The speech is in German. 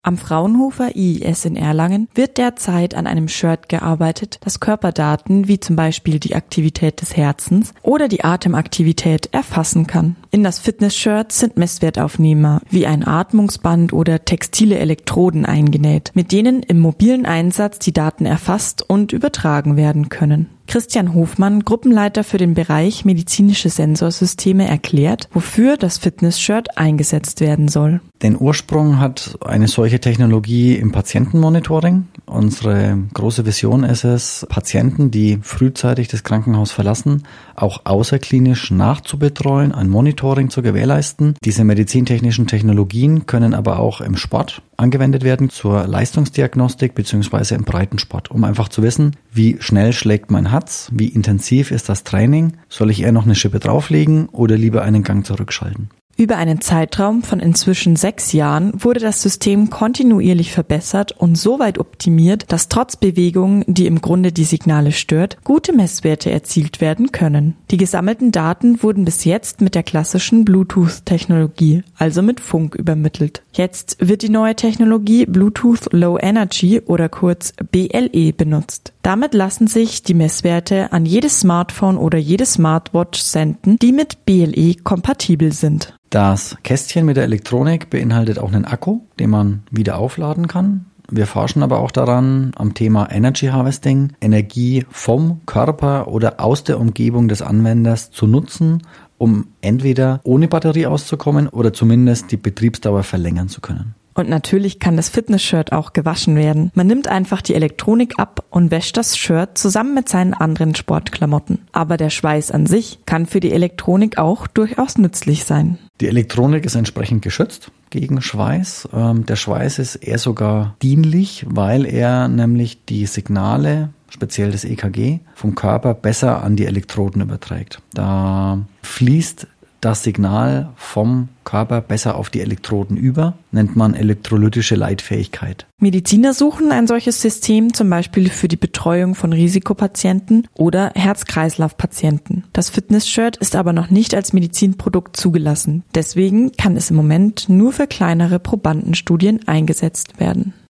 Am Fraunhofer IIS in Erlangen wird derzeit an einem Shirt gearbeitet, das Körperdaten wie zum Beispiel die Aktivität des Herzens oder die Atemaktivität erfassen kann. In das Fitness-Shirt sind Messwertaufnehmer wie ein Atmungsband oder textile Elektroden eingenäht, mit denen im mobilen Einsatz die Daten erfasst und übertragen werden können. Christian Hofmann, Gruppenleiter für den Bereich medizinische Sensorsysteme, erklärt, wofür das Fitness-Shirt eingesetzt werden soll. Den Ursprung hat eine solche Technologie im Patientenmonitoring. Unsere große Vision ist es, Patienten, die frühzeitig das Krankenhaus verlassen, auch außerklinisch nachzubetreuen, ein Monitoring zu gewährleisten. Diese medizintechnischen Technologien können aber auch im Sport angewendet werden, zur Leistungsdiagnostik bzw. im Breitensport, um einfach zu wissen, wie schnell schlägt mein Herz, wie intensiv ist das Training, soll ich eher noch eine Schippe drauflegen oder lieber einen Gang zurückschalten. Über einen Zeitraum von inzwischen 6 Jahren wurde das System kontinuierlich verbessert und so weit optimiert, dass trotz Bewegung, die im Grunde die Signale stört, gute Messwerte erzielt werden können. Die gesammelten Daten wurden bis jetzt mit der klassischen Bluetooth-Technologie, also mit Funk, übermittelt. Jetzt wird die neue Technologie Bluetooth Low Energy oder kurz BLE benutzt. Damit lassen sich die Messwerte an jedes Smartphone oder jede Smartwatch senden, die mit BLE kompatibel sind. Das Kästchen mit der Elektronik beinhaltet auch einen Akku, den man wieder aufladen kann. Wir forschen aber auch daran, am Thema Energy Harvesting, Energie vom Körper oder aus der Umgebung des Anwenders zu nutzen, um entweder ohne Batterie auszukommen oder zumindest die Betriebsdauer verlängern zu können. Und natürlich kann das Fitness-Shirt auch gewaschen werden. Man nimmt einfach die Elektronik ab und wäscht das Shirt zusammen mit seinen anderen Sportklamotten. Aber der Schweiß an sich kann für die Elektronik auch durchaus nützlich sein. Die Elektronik ist entsprechend geschützt gegen Schweiß. Der Schweiß ist eher sogar dienlich, weil er nämlich die Signale, speziell das EKG, vom Körper besser an die Elektroden überträgt. Da fließt das Signal vom Körper besser auf die Elektroden über, nennt man elektrolytische Leitfähigkeit. Mediziner suchen ein solches System zum Beispiel für die Betreuung von Risikopatienten oder Herz-Kreislauf-Patienten. Das Fitness-Shirt ist aber noch nicht als Medizinprodukt zugelassen. Deswegen kann es im Moment nur für kleinere Probandenstudien eingesetzt werden.